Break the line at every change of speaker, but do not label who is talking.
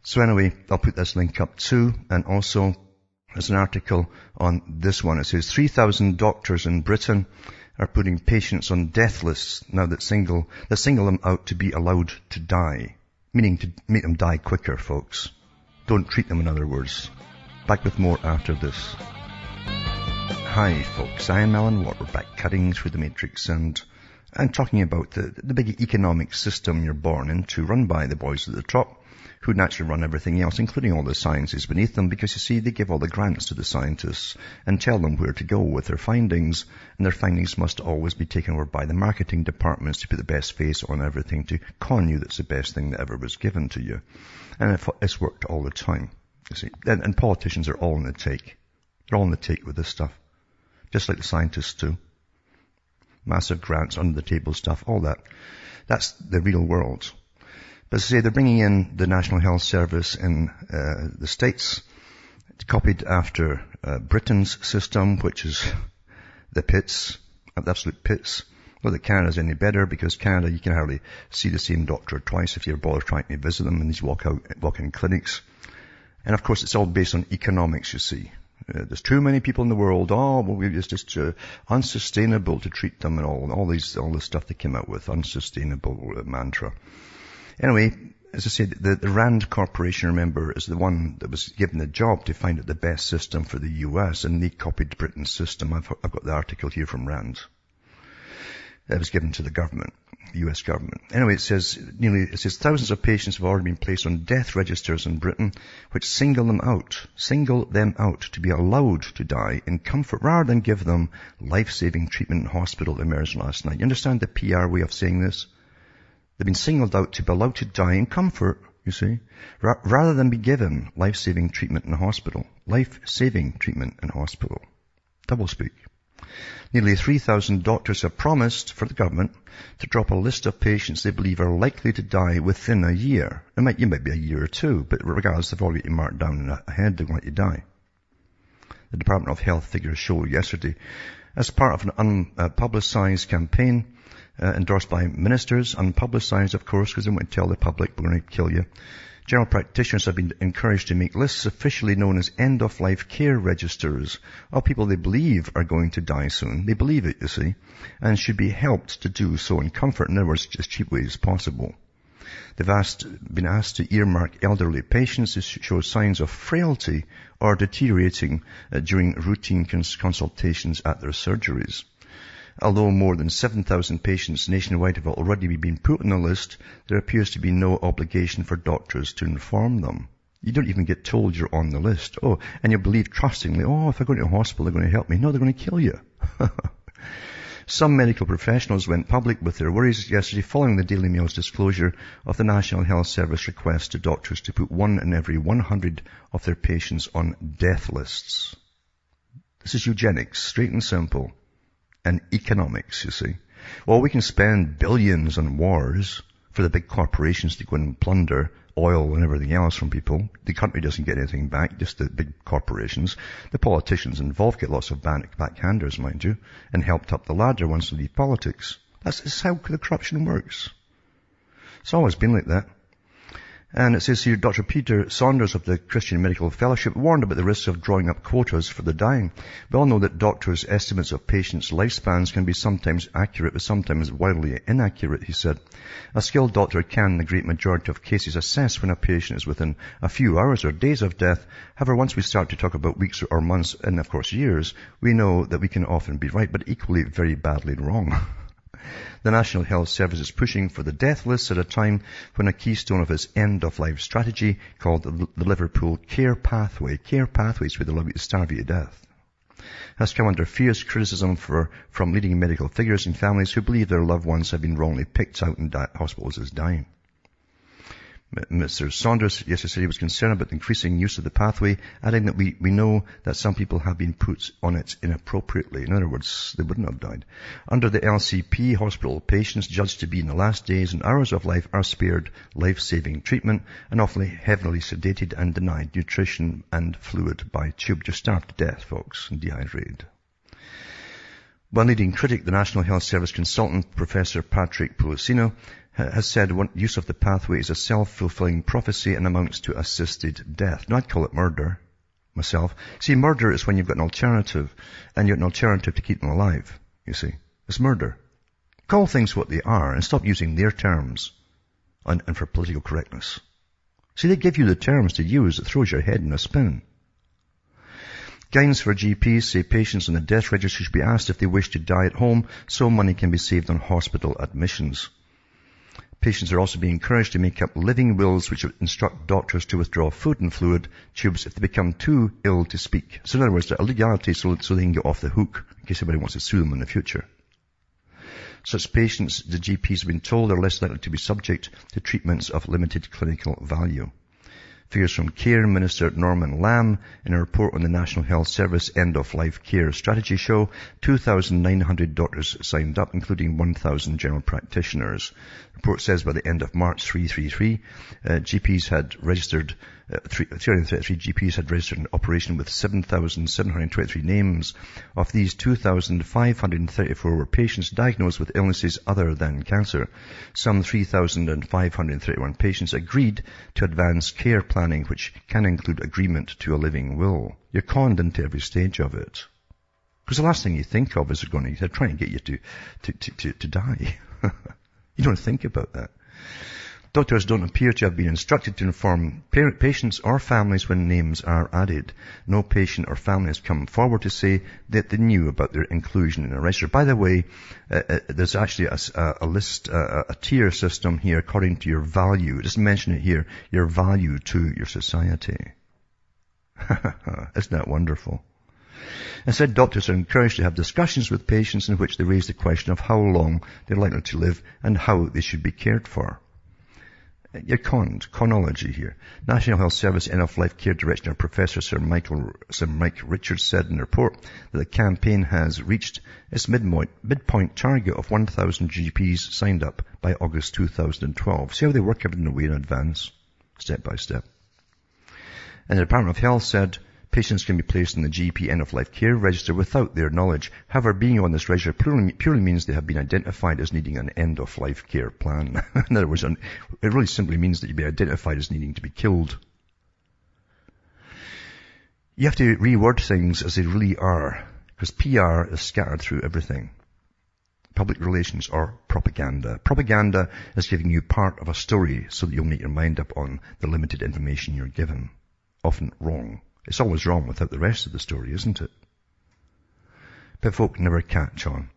So anyway, I'll put this link up too, and also there's an article on this one. It says 3,000 doctors in Britain are putting patients on death lists now that they single them out to be allowed to die, meaning to make them die quicker, folks. Don't treat them, in other words. Back with more after this. Hi, folks. I am Alan Watt. We're back cutting through the matrix and talking about the big economic system you're born into, run by the boys at the top, who naturally run everything else, including all the sciences beneath them, because you see, they give all the grants to the scientists and tell them where to go with their findings, and their findings must always be taken over by the marketing departments to put the best face on everything, to con you that's the best thing that ever was given to you. And it's worked all the time, you see. And politicians are all in the take. They're all in the take with this stuff. Just like the scientists too. Massive grants, under the table stuff, all that. That's the real world. But as I say, they're bringing in the National Health Service in the States. It's copied after Britain's system, which is the pits, the absolute pits. Not that Canada's any better, because Canada, you can hardly see the same doctor twice if you bother trying to visit them in these walk-in clinics. And of course, it's all based on economics, you see. There's too many people in the world. It's just unsustainable to treat them, and all this stuff they came out with, unsustainable mantra. Anyway, as I said, the Rand Corporation, remember, is the one that was given the job to find out the best system for the US, and they copied Britain's system. I've got the article here from Rand. That was given to the government, the US government. Anyway, it says thousands of patients have already been placed on death registers in Britain, which single them out to be allowed to die in comfort rather than give them life-saving treatment in hospital, emerged last night. You understand the PR way of saying this? They've been singled out to be allowed to die in comfort, you see, rather than be given life-saving treatment in hospital. Life-saving treatment in hospital. Doublespeak. Nearly 3,000 doctors have promised for the government to drop a list of patients they believe are likely to die within a year. It might be a year or two, but regardless, they've already marked down ahead, they're going to let you die. The Department of Health figures show yesterday, as part of an unpublicized campaign, endorsed by ministers, unpublicized of course, because they won't tell the public, we're going to kill you. General practitioners have been encouraged to make lists officially known as end-of-life care registers of people they believe are going to die soon. They believe it, you see, and should be helped to do so in comfort, in other words, as cheap way as possible. They've been asked to earmark elderly patients who show signs of frailty or deteriorating during routine consultations at their surgeries. Although more than 7,000 patients nationwide have already been put on the list, there appears to be no obligation for doctors to inform them. You don't even get told you're on the list. And you believe trustingly, if I go to a hospital, they're going to help me. No, they're going to kill you. Some medical professionals went public with their worries yesterday following the Daily Mail's disclosure of the National Health Service request to doctors to put 1 in every 100 of their patients on death lists. This is eugenics, straight and simple. And economics, you see. Well, we can spend billions on wars for the big corporations to go and plunder oil and everything else from people. The country doesn't get anything back, just the big corporations. The politicians involved get lots of backhanders, mind you, and helped up the ladder once they leave politics. That's how the corruption works. It's always been like that. And it says here, Dr. Peter Saunders of the Christian Medical Fellowship warned about the risks of drawing up quotas for the dying. We all know that doctors' estimates of patients' lifespans can be sometimes accurate, but sometimes wildly inaccurate, he said. A skilled doctor can, in the great majority of cases, assess when a patient is within a few hours or days of death. However, once we start to talk about weeks or months, and of course years, we know that we can often be right, but equally very badly wrong. The National Health Service is pushing for the death list at a time when a keystone of its end-of-life strategy called the Liverpool Care Pathways where they love you to starve you to death, has come under fierce criticism from leading medical figures and families who believe their loved ones have been wrongly picked out in hospitals as dying. Mr. Saunders yesterday said he was concerned about the increasing use of the pathway, adding that we know that some people have been put on it inappropriately. In other words, they wouldn't have died. Under the LCP, hospital patients judged to be in the last days and hours of life are spared life-saving treatment and often heavily sedated and denied nutrition and fluid by tube. Just starved to death, folks, and dehydrated. One leading critic, the National Health Service consultant, Professor Patrick Pulisino, has said use of the pathway is a self-fulfilling prophecy and amounts to assisted death. Now, I'd call it murder myself. See, murder is when you've got an alternative, and you're an alternative to keep them alive, you see. It's murder. Call things what they are and stop using their terms and for political correctness. See, they give you the terms to use. It throws your head in a spin. Guidance for GPs say patients on the death register should be asked if they wish to die at home so money can be saved on hospital admissions. Patients are also being encouraged to make up living wills which would instruct doctors to withdraw food and fluid tubes if they become too ill to speak. So in other words, a legality so they can get off the hook in case anybody wants to sue them in the future. Such patients, the GPs have been told, are less likely to be subject to treatments of limited clinical value. Figures from Care Minister Norman Lamb in a report on the National Health Service End-of-Life Care Strategy show 2,900 doctors signed up, including 1,000 general practitioners. The report says by the end of March 333, GPs had registered 333 GPs had registered an operation with 7,723 names. Of these, 2,534 were patients diagnosed with illnesses other than cancer. Some 3,531 patients agreed to advanced care planning, which can include agreement to a living will. You're conned into every stage of it. Because the last thing you think of is they're trying to get you to die. You don't think about that. Doctors don't appear to have been instructed to inform patients or families when names are added. No patient or family has come forward to say that they knew about their inclusion in a register. By the way, there's actually a list, a tier system here according to your value. It doesn't mention it here, your value to your society. Isn't that wonderful? Instead, doctors are encouraged to have discussions with patients in which they raise the question of how long they're likely to live and how they should be cared for. You're conned. Chronology here. National Health Service End-of-Life Care Director Professor Sir Mike Richards said in a report that the campaign has reached its midpoint target of 1,000 GPs signed up by August 2012. See how they work everything away in advance, step by step. And the Department of Health said patients can be placed in the GP end-of-life care register without their knowledge. However, being on this register purely means they have been identified as needing an end-of-life care plan. In other words, it really simply means that you've been identified as needing to be killed. You have to reword things as they really are, because PR is scattered through everything. Public relations or propaganda. Propaganda is giving you part of a story so that you'll make your mind up on the limited information you're given. Often wrong. It's always wrong without the rest of the story, isn't it? But folk never catch on.